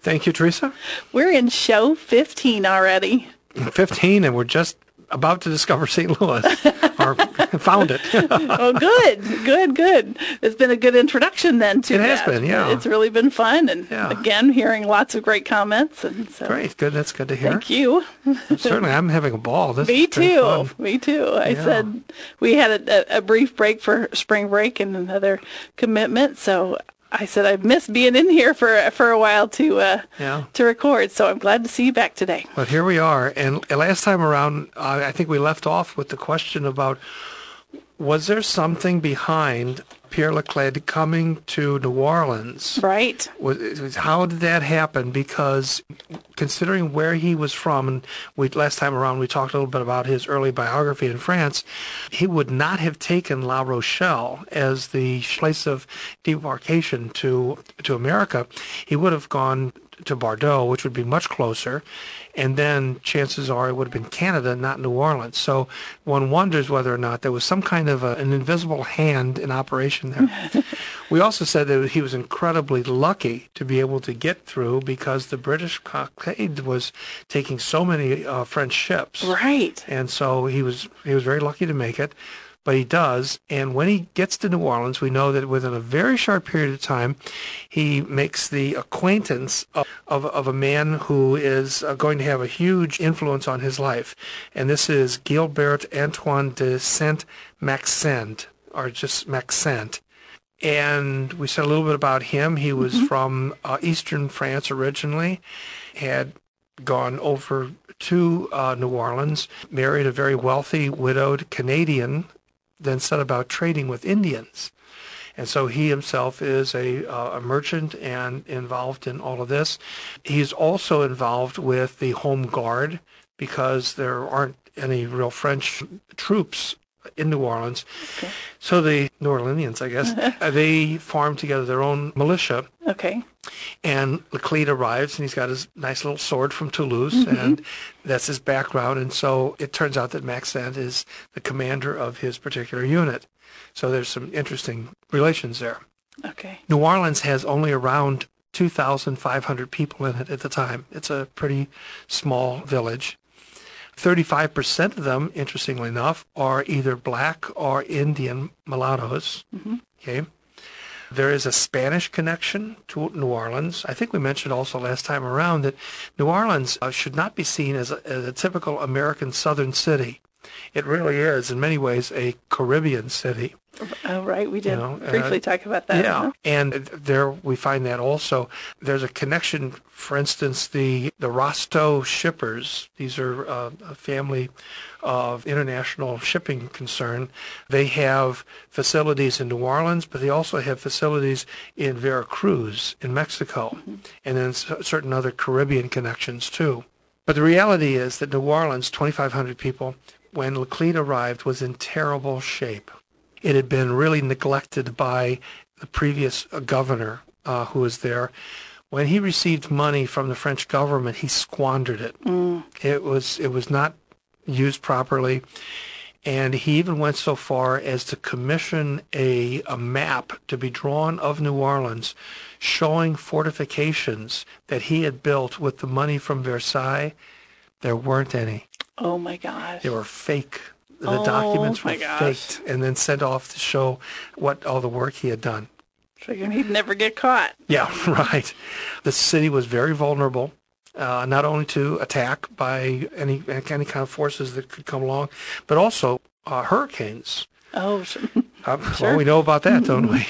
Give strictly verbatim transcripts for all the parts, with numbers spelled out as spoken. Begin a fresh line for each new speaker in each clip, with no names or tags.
Thank you, Teresa.
We're in show fifteen already.
fifteen, and we're just about to discover Saint Louis, or found it.
Oh, good, good, good. It's been a good introduction then to
It has
that.
been, yeah.
It's really been fun, and
Yeah.
again, hearing lots of great comments. And so,
Great, good. That's good to hear.
thank you.
Certainly, I'm having a ball. This
Me
has been
too.
fun.
Me too. I
Yeah.
said we had a, a brief break for spring break and another commitment, so I said I missed being in here for for a while to uh,
Yeah.
to record. So I'm glad to see you back today.
But here we are, and last time around, uh, I think we left off with the question about, was there something behind Pierre Laclede coming to New Orleans?
Right.
Was, was- how did that happen? Because considering where he was from, and we last time around we talked a little bit about his early biography in France, he would not have taken La Rochelle as the place of debarkation to to America. He would have gone to Bordeaux, which would be much closer, and then chances are it would have been Canada, not New Orleans. So one wonders whether or not there was some kind of a, an invisible hand in operation there. We also said that he was incredibly lucky to be able to get through because the British blockade was taking so many uh, French ships.
Right.
And so he was he was very lucky to make it, but he does. And when he gets to New Orleans, we know that within a very short period of time, he makes the acquaintance of, of, of a man who is uh, going to have a huge influence on his life. And this is Gilbert Antoine de Saint-Maixent, or just Maxent. And we said a little bit about him. He was mm-hmm. from uh, eastern France originally, had gone over to uh, New Orleans, married a very wealthy widowed Canadian, then set about trading with Indians. And so he himself is a, uh, a merchant and involved in all of this. He's also involved with the Home Guard because there aren't any real French troops in New Orleans.
Okay.
So the New Orleanians, I guess, they form together their own militia.
Okay.
And Laclede arrives, and he's got his nice little sword from Toulouse,
mm-hmm.
and that's his background. And so it turns out that Maxent is the commander of his particular unit. So there's some interesting relations there.
Okay.
New Orleans has only around two thousand five hundred people in it at the time. It's a pretty small village. thirty-five percent of them, interestingly enough, are either black or Indian mulattoes. Mm-hmm. Okay. There is a Spanish connection to New Orleans. I think we mentioned also last time around that New Orleans uh, should not be seen as a, as a typical American southern city. It really is, in many ways, a Caribbean city.
Oh, right. We did
You know,
briefly
uh,
talk about that.
Yeah,
huh?
and there we find that also. There's a connection, for instance, the, the Rostow shippers. These are uh, a family of international shipping concern. They have facilities in New Orleans, but they also have facilities in Veracruz in Mexico, mm-hmm. and then c- certain other Caribbean connections too. But the reality is that New Orleans, twenty-five hundred people, when Laclede arrived, was in terrible shape. It had been really neglected by the previous uh, governor uh, who was there. When he received money from the French government, he squandered it. Mm. It was it was not used properly, and he even went so far as to commission a, a map to be drawn of New Orleans showing fortifications that he had built with the money from Versailles. There weren't any.
Oh, my gosh.
They were fake. The
oh,
documents were
my gosh.
faked and then sent off to show what all the work he had done.
Figuring he'd never get caught.
Yeah, right. The city was very vulnerable, uh, not only to attack by any any kind of forces that could come along, but also uh, hurricanes.
Oh, sure.
Uh,
sure.
Well, we know about that, don't we?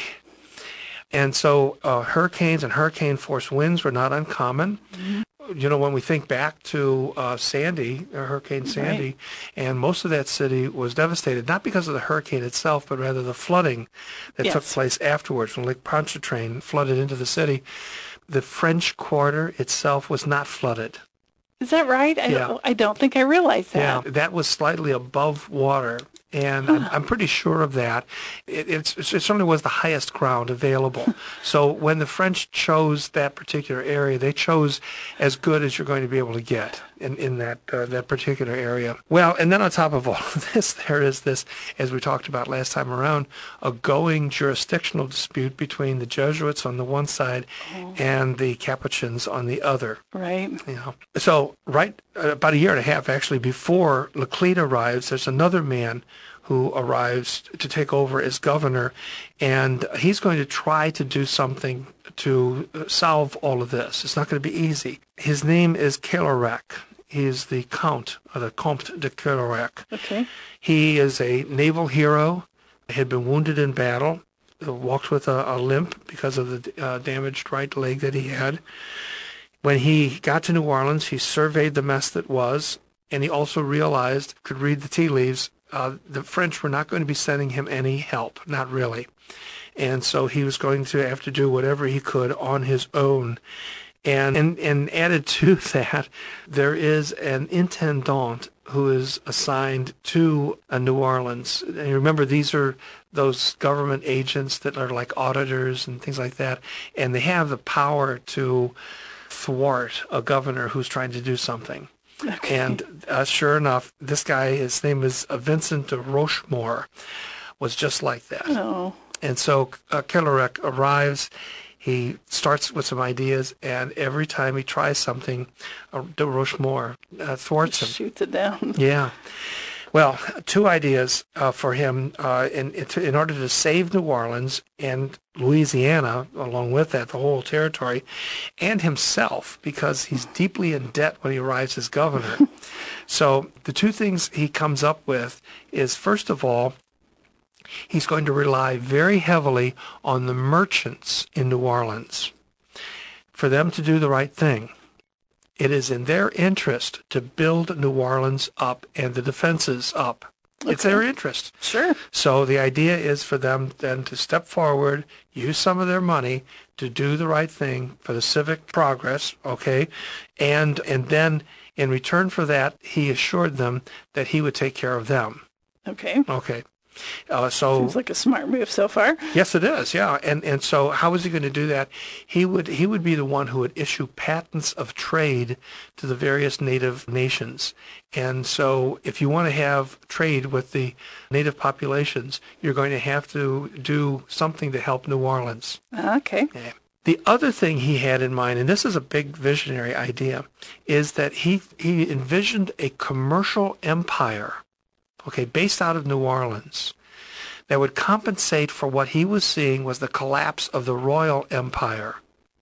And so uh, hurricanes and hurricane-force winds were not uncommon. Mm-hmm. You know, when we think back to uh, Sandy, uh, Hurricane Sandy,
right.
and most of that city was devastated, not because of the hurricane itself, but rather the flooding that
yes.
took place afterwards when Lake Pontchartrain flooded into the city. The French Quarter itself was not flooded.
Is that right? I,
yeah.
don't, I don't think I realized that.
Yeah, that was slightly above water, And I'm, I'm pretty sure of that. It, it's, it certainly was the highest ground available. So when the French chose that particular area, they chose as good as you're going to be able to get in, in that uh, that particular area. Well, and then on top of all of this, there is this, as we talked about last time around, a going jurisdictional dispute between the Jesuits on the one side oh. and the Capuchins on the other.
Right.
You know. So right uh, about a year and a half, actually, before Laclede arrives, there's another man who arrives to take over as governor, and he's going to try to do something to solve all of this. It's not going to be easy. His name is Coelorac. He is the Count, or the Comte de Coelorac.
Okay.
He is a naval hero, had been wounded in battle, walked with a, a limp because of the uh, damaged right leg that he had. When he got to New Orleans, he surveyed the mess that was, and he also realized, could read the tea leaves, Uh, the French were not going to be sending him any help, not really. And so he was going to have to do whatever he could on his own. And, and, and added to that, there is an intendant who is assigned to uh, New Orleans. And remember, these are those government agents that are like auditors and things like that. And they have the power to thwart a governor who's trying to do something. Okay. And uh, sure enough, this guy, his name is uh, Vincent de Rochemore, was just like that.
Oh.
And so uh, Coelorac arrives. He starts with some ideas, and every time he tries something, uh, de Rochemore uh, thwarts him.
Shoots it down.
Yeah. Well, two ideas uh, for him uh, in, in order to save New Orleans and Louisiana, along with that, the whole territory, and himself, because he's deeply in debt when he arrives as governor. So the two things he comes up with is, first of all, he's going to rely very heavily on the merchants in New Orleans for them to do the right thing. It is in their interest to build New Orleans up and the defenses up. Okay. It's their interest.
Sure.
So the idea is for them then to step forward, use some of their money to do the right thing for the civic progress, okay? And and then in return for that, he assured them that he would take care of them.
Okay.
Okay. Uh, so
seems like a smart move so far.
Yes, it is. Yeah, and and so how is he going to do that? He would he would be the one who would issue patents of trade to the various native nations. And so, if you want to have trade with the native populations, you're going to have to do something to help New Orleans.
Okay.
Yeah. The other thing he had in mind, and this is a big visionary idea, is that he he envisioned a commercial empire, okay, based out of New Orleans, that would compensate for what he was seeing was the collapse of the royal empire.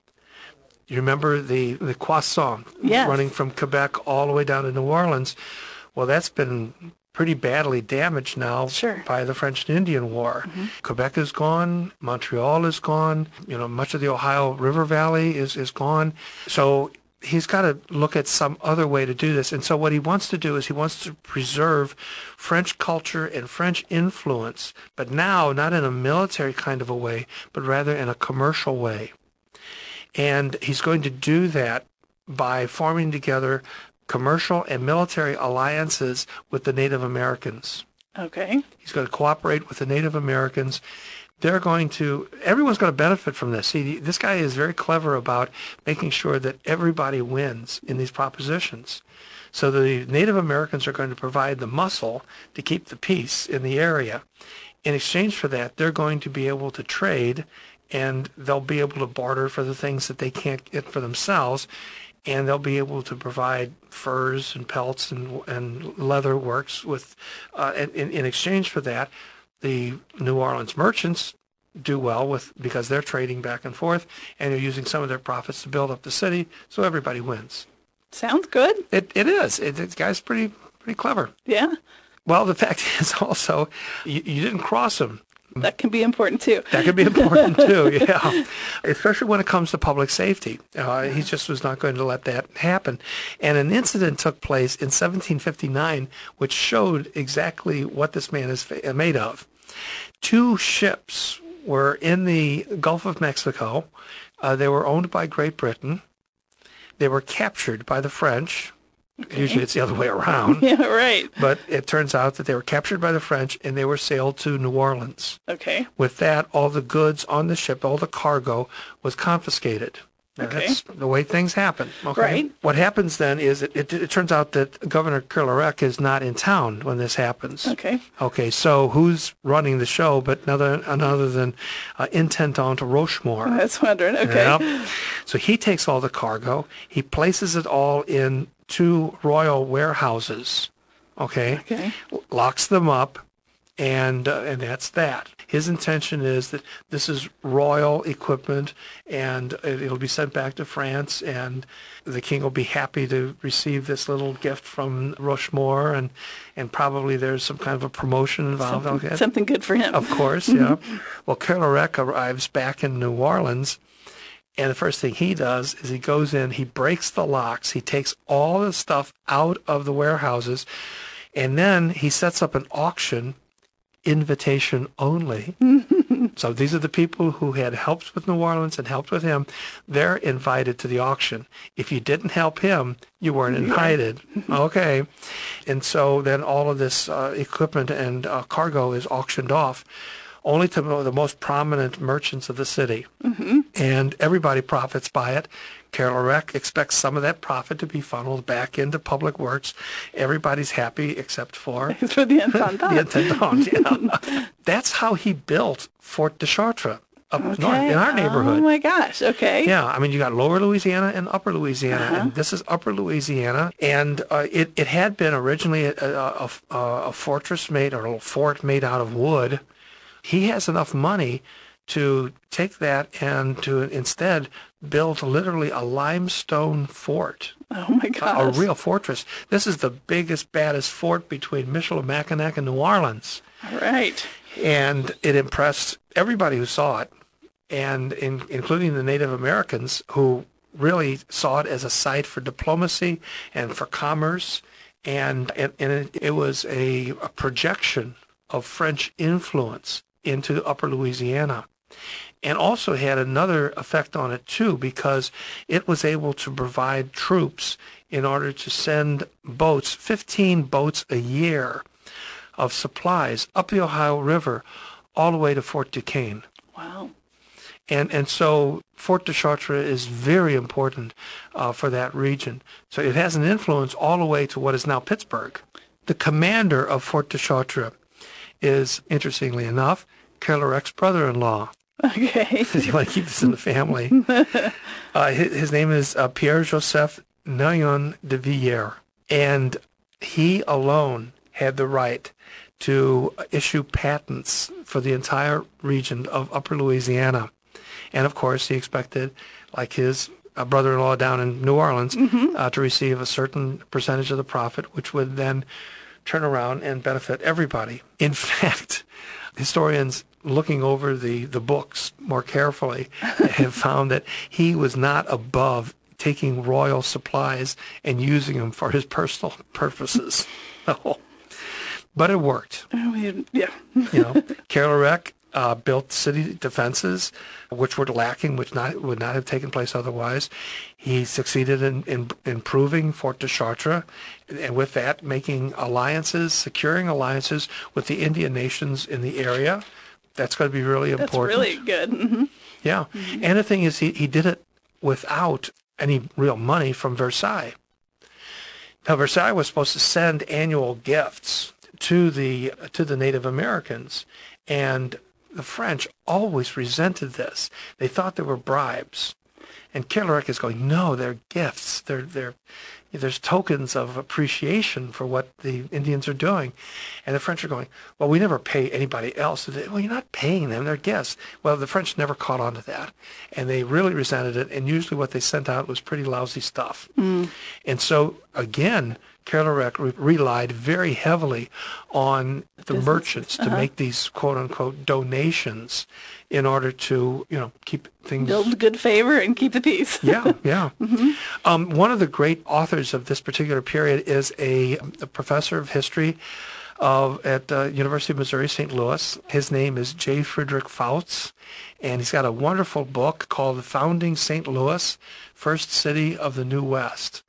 You remember the, the croissant
yes.
running from Quebec all the way down to New Orleans? Well, that's been pretty badly damaged now
sure.
by the French and Indian War. Mm-hmm. Quebec is gone. Montreal is gone. You know, much of the Ohio River Valley is, is gone. So he's got to look at some other way to do this. And so what he wants to do is he wants to preserve French culture and French influence, but now not in a military kind of a way, but rather in a commercial way. And he's going to do that by forming together commercial and military alliances with the Native Americans.
Okay.
He's going to cooperate with the Native Americans. They're going to, everyone's going to benefit from this. See, this guy is very clever about making sure that everybody wins in these propositions. So the Native Americans are going to provide the muscle to keep the peace in the area. In exchange for that, they're going to be able to trade, and they'll be able to barter for the things that they can't get for themselves, and they'll be able to provide furs and pelts and, and leather works with, uh, in, in exchange for that. The New Orleans merchants do well with because they're trading back and forth, and they're using some of their profits to build up the city, so everybody wins.
Sounds good. It
it is. It, this guy's pretty pretty clever.
Yeah.
Well, the fact is also you, you didn't cross him.
That can be important too.
That can be important too, yeah. Especially when it comes to public safety. Uh, he just was not going to let that happen. And an incident took place in seventeen fifty-nine which showed exactly what this man is made of. Two ships were in the Gulf of Mexico. Uh, they were owned by Great Britain. They were captured by the French.
Okay.
Usually it's the other way around.
Yeah, right.
But it turns out that they were captured by the French and they were sailed to New Orleans.
Okay.
With that, all the goods on the ship, all the cargo, was confiscated. Now,
Okay.
that's the way things happen. Okay?
Right.
What happens then is it, it, it turns out that Governor Kerlerec is not in town when this happens.
Okay.
Okay, so who's running the show but another, another than uh, Intendant Rochemore?
I was wondering. Okay.
Yep. So he takes all the cargo. He places it all in two royal warehouses. Okay.
Okay.
Locks them up, and uh, and that's that. His intention is that this is royal equipment, and it- it'll be sent back to France, and the king will be happy to receive this little gift from Rochemore, and and probably there's some kind of a promotion involved.
Something,
Okay.
something good for him.
Of course, yeah. Well, Kerlerec arrives back in New Orleans, and the first thing he does is he goes in, he breaks the locks, he takes all the stuff out of the warehouses, and then he sets up an auction, invitation only. So these are the people who had helped with New Orleans and helped with him. They're invited to the auction. If you didn't help him, you weren't invited. Okay. And so then all of this uh, equipment and uh, cargo is auctioned off, only to the most prominent merchants of the city. Mm-hmm. And everybody profits by it. Kerlerec expects some of that profit to be funneled back into public works. Everybody's happy except for
For the Intendant.
the Intendant. Yeah. That's how he built Fort de Chartres up north in our neighborhood.
Oh my gosh. Okay.
Yeah, I mean, you got Lower Louisiana and Upper Louisiana,
Uh-huh.
and this is Upper Louisiana, and uh, it it had been originally a, a, a, a fortress made or a fort made out of wood. He has enough money to take that and to instead build literally a limestone fort,
Oh my
a,
gosh.
a real fortress. This is the biggest, baddest fort between Michilimackinac and New Orleans,
All right.
and it impressed everybody who saw it, and in, including the Native Americans who really saw it as a site for diplomacy and for commerce, and and, and it, it was a, a projection of French influence into Upper Louisiana, and also had another effect on it too, because it was able to provide troops in order to send boats, fifteen boats a year of supplies up the Ohio River all the way to Fort Duquesne.
Wow.
And and so Fort de Chartres is very important uh, for that region. So it has an influence all the way to what is now Pittsburgh. The commander of Fort de Chartres is, interestingly enough, Kerlerec's brother-in-law.
Okay.
You want to keep this in the family. Uh, his, his name is uh, Pierre-Joseph Nayon de Villiers, and he alone had the right to issue patents for the entire region of Upper Louisiana. And, of course, he expected, like his uh, brother-in-law down in New Orleans, mm-hmm. uh, to receive a certain percentage of the profit, which would then turn around and benefit everybody. In fact, historians looking over the, the books more carefully have found that he was not above taking royal supplies and using them for his personal purposes. But it worked.
I mean, yeah.
You know, Kerlerec uh, built city defenses, which were lacking, which not would not have taken place otherwise. He succeeded in, in improving Fort de Chartres, and with that, making alliances, securing alliances with the Indian nations in the area. That's going to be really
That's
important.
really good. Mm-hmm.
Yeah. Mm-hmm. And the thing is, he, he did it without any real money from Versailles. Now, Versailles was supposed to send annual gifts to the to the Native Americans, and the French always resented this. They thought they were bribes. And Kerlerec is going, no, they're gifts. They're they're there's tokens of appreciation for what the Indians are doing. And the French are going, well, we never pay anybody else. Well, you're not paying them. They're guests. Well, the French never caught on to that. And they really resented it. And usually what they sent out was pretty lousy stuff. Mm. And so, again, Kerlerec re- relied very heavily on the Business. merchants to uh-huh. make these quote-unquote donations in order to, you know, keep things...
Build good favor and keep the peace.
yeah, yeah. Mm-hmm. Um, one of the great authors of this particular period is a, a professor of history of at uh, University of Missouri, Saint Louis. His name is J. Frederick Fouts, and he's got a wonderful book called Founding Saint Louis, First City of the New West.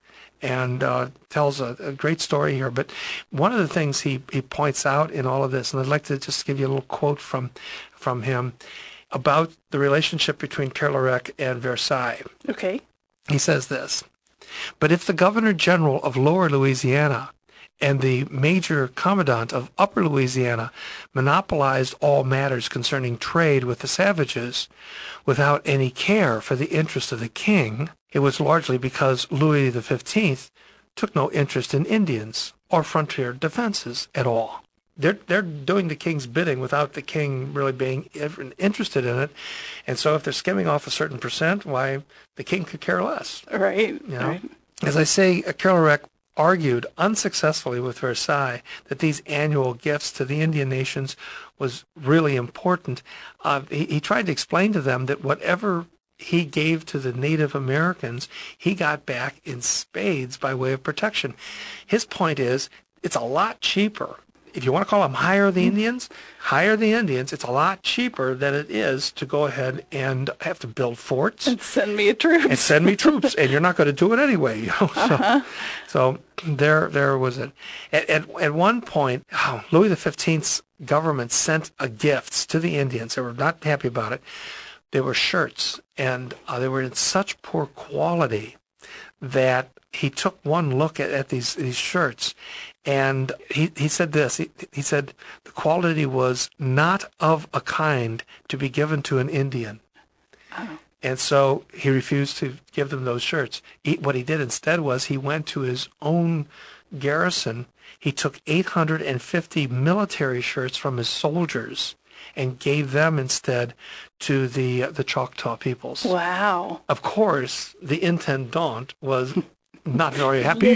and uh, tells a, a great story here. But one of the things he, he points out in all of this, and I'd like to just give you a little quote from from him about the relationship between Kerlerec and Versailles.
Okay.
He says this: "But if the Governor General of Lower Louisiana and the Major Commandant of Upper Louisiana monopolized all matters concerning trade with the savages without any care for the interest of the king, it was largely because Louis the fifteenth took no interest in Indians or frontier defenses at all." They're, they're doing the king's bidding without the king really being interested in it. And so if they're skimming off a certain percent, why, the king could care less.
Right,
You know?
right.
As I say, Kerlerec argued unsuccessfully with Versailles that these annual gifts to the Indian nations was really important. Uh, he, he tried to explain to them that whatever he gave to the Native Americans, he got back in spades by way of protection. His point is, it's a lot cheaper. If you want to call them hire the Indians, hire the Indians. It's a lot cheaper than it is to go ahead and have to build forts.
And send me a troop.
And send me troops, and you're not going to do it anyway. You know?
Uh-huh.
So, so there, there was it. At, at, at one point, oh, Louis the fifteenth's government sent a gifts to the Indians. They were not happy about it. They were shirts, and uh, they were in such poor quality that he took one look at, at these these shirts, and he, he said this. He, he said the quality was not of a kind to be given to an Indian.
Oh.
And so he refused to give them those shirts. He, what he did instead was he went to his own garrison. He took eight hundred fifty military shirts from his soldiers and gave them instead to the the Choctaw peoples.
Wow.
Of course, the intendant was not very happy.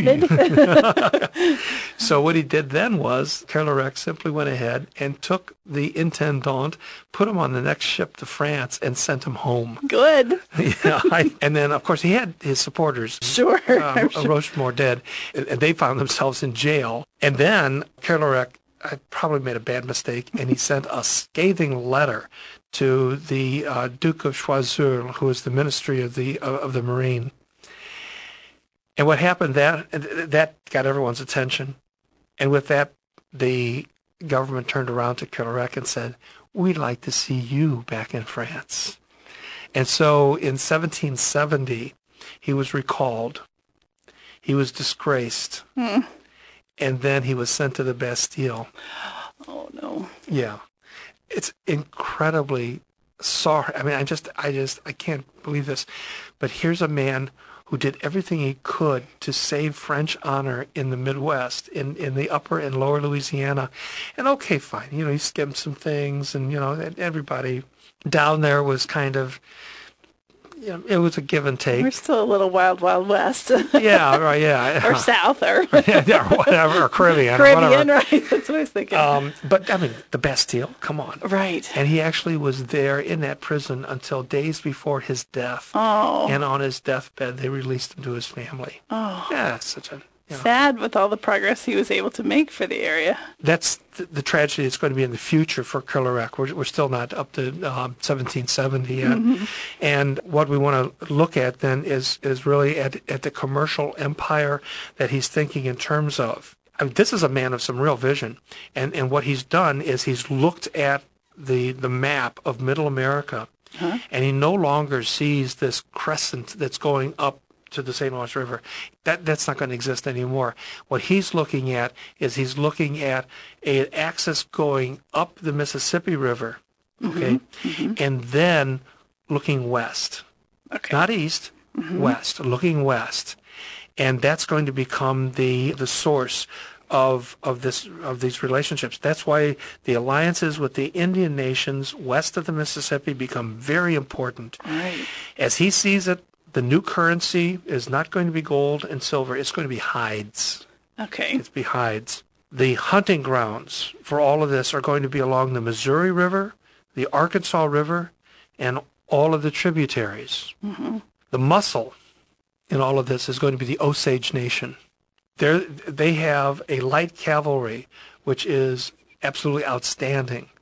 So what he did then was, Kerlerec simply went ahead and took the intendant, put him on the next ship to France, and sent him home.
Good.
Yeah, I, and then, of course, he had his supporters.
Sure.
Uh,
sure.
Rochemore dead, and they found themselves in jail. And then Kerlerec I probably made a bad mistake, and he sent a scathing letter to the uh, Duke of Choiseul, who was the Ministry of the of, of the Marine. And what happened, that that got everyone's attention. And with that, the government turned around to Kerlerec and said, "We'd like to see you back in France." And so in seventeen seventy, he was recalled. He was disgraced.
Mm.
And then he was sent to the Bastille.
Oh, no.
Yeah. It's incredibly sorry. I mean, I just, I just, I can't believe this. But here's a man who did everything he could to save French honor in the Midwest, in, in the upper and lower Louisiana. And okay, fine. You know, he skimmed some things, and, you know, everybody down there was kind of, you know, it was a give and take.
We're still a little wild, wild west.
Yeah, right, yeah.
Or south, or
yeah, or whatever, or Caribbean.
Caribbean,
or
right? That's what I was thinking.
Um, but, I mean, the Bastille, come on.
Right.
And he actually was there in that prison until days before his death.
Oh.
And on his deathbed, they released him to his family.
Oh.
Yeah, it's such a... You know,
sad with all the progress he was able to make for the area.
That's the, the tragedy that's going to be in the future for Kerlerec. We're, we're still not up to um, seventeen seventy yet. Mm-hmm. And what we want to look at then is is really at, at the commercial empire that he's thinking in terms of. I mean, this is a man of some real vision. And, and what he's done is he's looked at the, the map of Middle America, huh? And he no longer sees this crescent that's going up to the Saint Lawrence River. That that's not going to exist anymore. What he's looking at is he's looking at an axis going up the Mississippi River, okay, mm-hmm. Mm-hmm. and then looking west,
okay.
not east, mm-hmm. west, looking west, and that's going to become the the source of of this of these relationships. That's why the alliances with the Indian nations west of the Mississippi become very important.
Right.
As he sees it, the new currency is not going to be gold and silver. It's going to be hides.
Okay.
It's be hides. The hunting grounds for all of this are going to be along the Missouri River, the Arkansas River, and all of the tributaries. Mm-hmm. The muscle in all of this is going to be the Osage Nation. They're, they have a light cavalry, which is absolutely outstanding.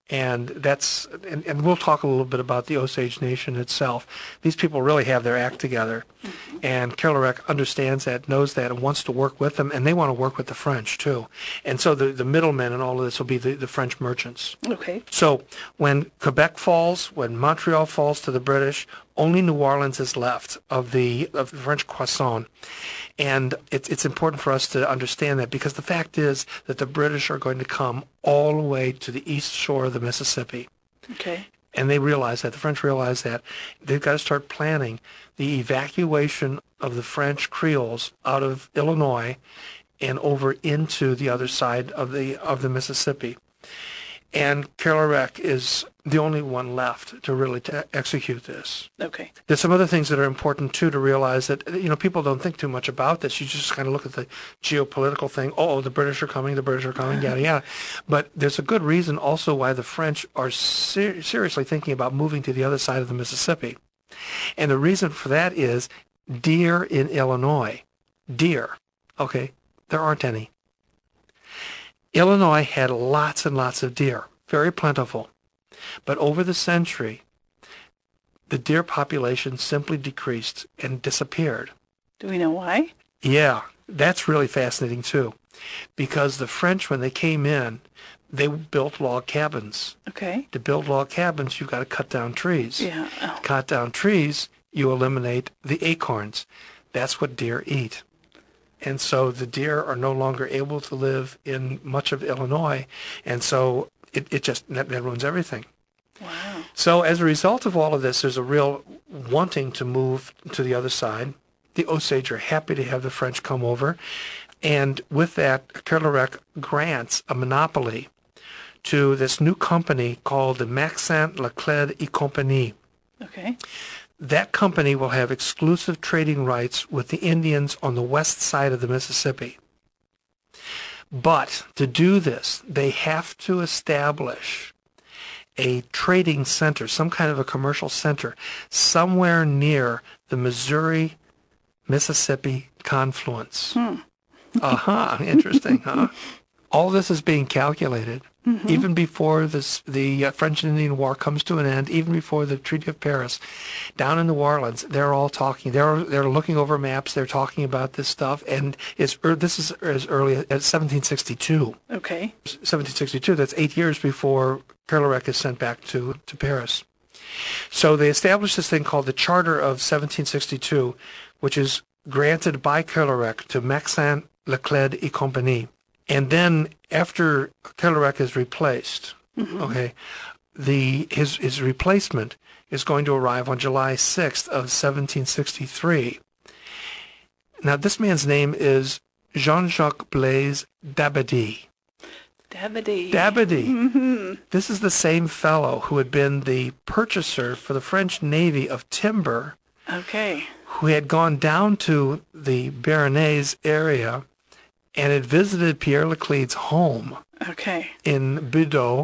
And that's, and, and we'll talk a little bit about the Osage Nation itself. These people really have their act together. Mm-hmm. And Kerlerec understands that, knows that, and wants to work with them, and they want to work with the French, too. And so the, the middlemen in all of this will be the, the French merchants.
Okay.
So when Quebec falls, when Montreal falls to the British, only New Orleans is left of the, of the French croissant. And it's, it's important for us to understand that, because the fact is that the British are going to come all the way to the east shore of the Mississippi.
Okay.
And they realize that, the French realize that. They've got to start planning the evacuation of the French Creoles out of Illinois and over into the other side of the of the Mississippi. And Kerlerec is the only one left to really to execute this.
Okay.
There's some other things that are important, too, to realize that, you know, people don't think too much about this. You just kind of look at the geopolitical thing. Oh, the British are coming, the British are coming, yada, yada. But there's a good reason also why the French are ser- seriously thinking about moving to the other side of the Mississippi. And the reason for that is deer in Illinois. Deer. Okay, there aren't any. Illinois had lots and lots of deer, very plentiful. But over the century, the deer population simply decreased and disappeared.
Do we know why?
Yeah, that's really fascinating too. Because the French, when they came in, they built log cabins.
Okay.
To build log cabins, you've got to cut down trees.
Yeah. Oh.
Cut down trees, you eliminate the acorns. That's what deer eat. And so the deer are no longer able to live in much of Illinois, and so it, it just, that, that ruins everything.
Wow.
So as a result of all of this, there's a real wanting to move to the other side. The Osage are happy to have the French come over, and with that, Kerlerec grants a monopoly to this new company called the Maxent Laclede et Compagnie.
Okay.
That company will have exclusive trading rights with the Indians on the west side of the Mississippi. But to do this, they have to establish a trading center, some kind of a commercial center, somewhere near the Missouri-Mississippi confluence.
Hmm.
Uh-huh. Interesting, huh? All this is being calculated. Mm-hmm. Even before this, the uh, French and Indian War comes to an end, even before the Treaty of Paris, down in New Orleans, they're all talking. They're they're looking over maps. They're talking about this stuff, and it's er, this is as early as seventeen sixty-two.
Okay.
seventeen sixty-two. That's eight years before Kerlerec is sent back to to Paris. So they established this thing called the Charter of seventeen sixty-two, which is granted by Kerlerec to Maxent Laclede et Compagnie. And then after Kerlerec is replaced, mm-hmm. okay, the his his replacement is going to arrive on July sixth of seventeen sixty-three. Now this man's name is Jean-Jacques Blaise Dabadie.
Dabadie.
Dabadie.
Mm-hmm.
This is the same fellow who had been the purchaser for the French Navy of timber.
Okay.
Who had gone down to the Béarnais area and had visited Pierre Laclede's home.
Okay.
In Bordeaux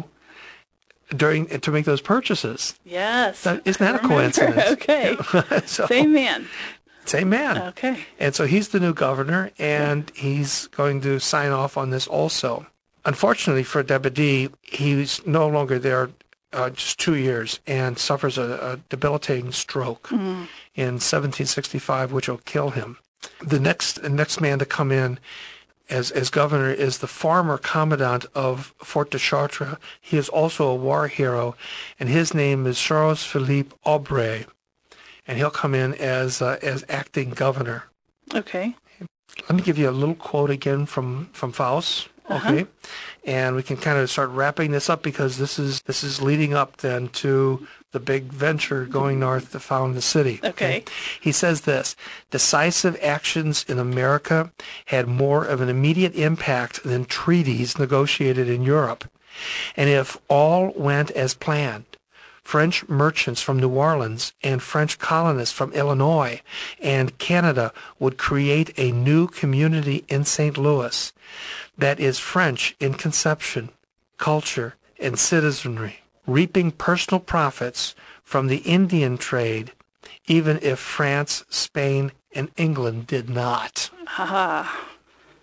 during to make those purchases.
Yes.
So, isn't that a coincidence?
Okay.
So,
same man.
Same man.
Okay.
And so he's the new governor, and he's going to sign off on this also. Unfortunately for Dabadie, he's no longer there uh, just two years and suffers a, a debilitating stroke mm. in seventeen sixty-five, which will kill him. The next the next man to come in as as governor is the former commandant of Fort de Chartres. He is also a war hero, and his name is Charles Philippe Aubray, and he'll come in as uh, as acting governor.
Okay.
Let me give you a little quote again from from Faust. Okay, uh-huh. And we can kind of start wrapping this up because this is this is leading up then to the big venture going north to found the city.
Okay. okay.
He says this: decisive actions in America had more of an immediate impact than treaties negotiated in Europe. And if all went as planned, French merchants from New Orleans and French colonists from Illinois and Canada would create a new community in Saint Louis that is French in conception, culture, and citizenry, reaping personal profits from the Indian trade, even if France, Spain, and England did not.
Ha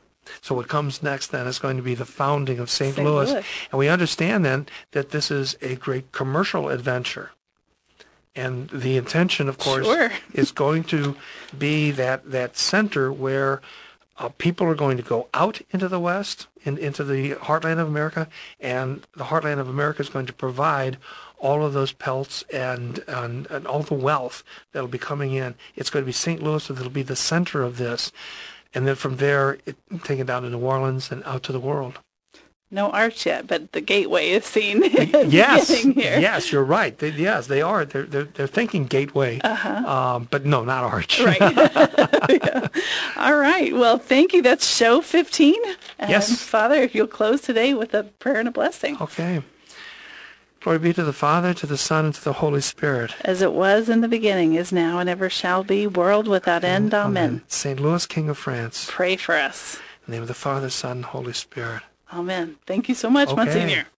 So what comes next then is going to be the founding of Saint
Saint
Louis.
Louis.
And we understand then that this is a great commercial adventure. And the intention, of course,
Sure.
is going to be that, that center where uh, people are going to go out into the West, in, into the heartland of America, and the heartland of America is going to provide all of those pelts and, and, and all the wealth that will be coming in. It's going to be Saint Louis that will be the center of this. And then from there, it, taken down to New Orleans and out to the world.
No arch yet, but the gateway is seen.
Yes,
here.
yes, you're right. They, yes, they are. They're they're, they're thinking gateway,
Uh-huh.
um, but no, not arch.
Right. Yeah. All right. Well, thank you. That's show fifteen. And
Yes.
Father, if you'll close today with a prayer and a blessing.
Okay. Glory be to the Father, to the Son, and to the Holy Spirit.
As it was in the beginning, is now, and ever shall be, world without end. Amen.
Saint Louis, King of France.
Pray for us.
In the name of the Father, Son, and Holy Spirit.
Amen. Thank you so much,
Okay.
Monsignor.